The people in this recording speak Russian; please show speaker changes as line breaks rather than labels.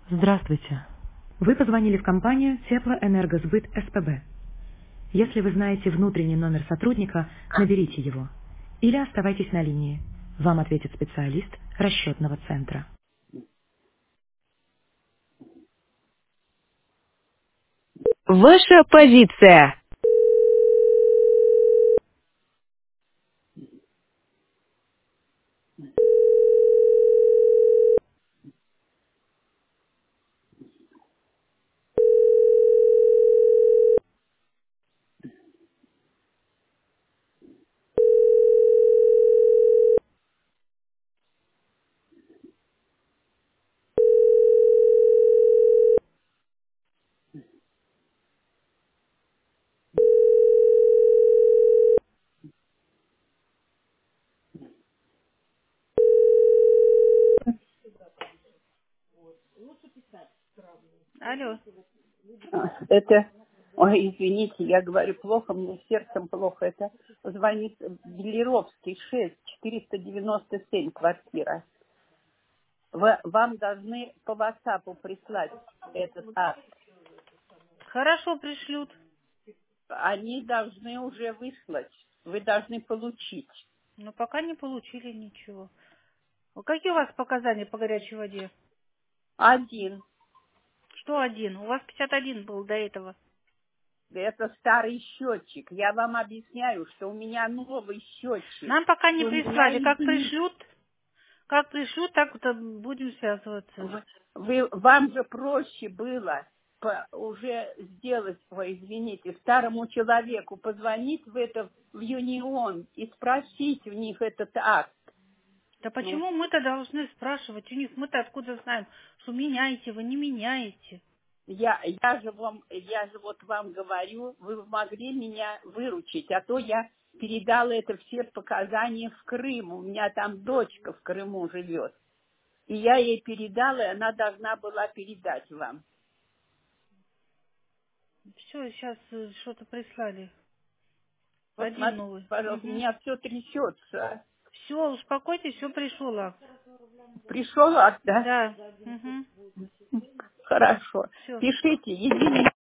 Здравствуйте. Вы позвонили в компанию Теплоэнергосбыт СПБ. Если вы знаете внутренний номер сотрудника, наберите его. Или оставайтесь на линии. Вам ответит специалист расчетного центра. Ваша позиция.
Алло.
Это, ой, извините, я говорю плохо, мне сердцем плохо. Это звонит Белеровский, 6, 497, квартира. Вам должны по WhatsApp прислать этот акт.
Хорошо, пришлют.
Они должны уже выслать. Вы должны получить.
Но пока не получили ничего. Какие у вас показания по горячей воде?
Один.
Что один? У вас 51 был до этого.
Это старый счетчик. Я вам объясняю, что у меня новый счетчик.
Нам пока
И
не
у меня
прислали.
изменится.
Как пришлют, так вот будем связываться.
Вам же проще было уже сделать, ой, извините, старому человеку позвонить в Юнион и спросить у них этот акт.
Да
Ну,
почему мы-то должны спрашивать у них? Мы-то откуда знаем, что меняете вы, не меняете?
я же вот вам говорю, вы могли меня выручить, а то я передала это все показания в Крым. У меня там дочка в Крыму живет. И я ей передала, и она должна была передать вам.
Все, сейчас что-то прислали. Один
Посмотрите,
новый.
пожалуйста, у меня все трясется.
Все, успокойтесь, все пришло, акт.
Пришел акт, да?
Да. Угу.
Хорошо.
Все.
Пишите, единый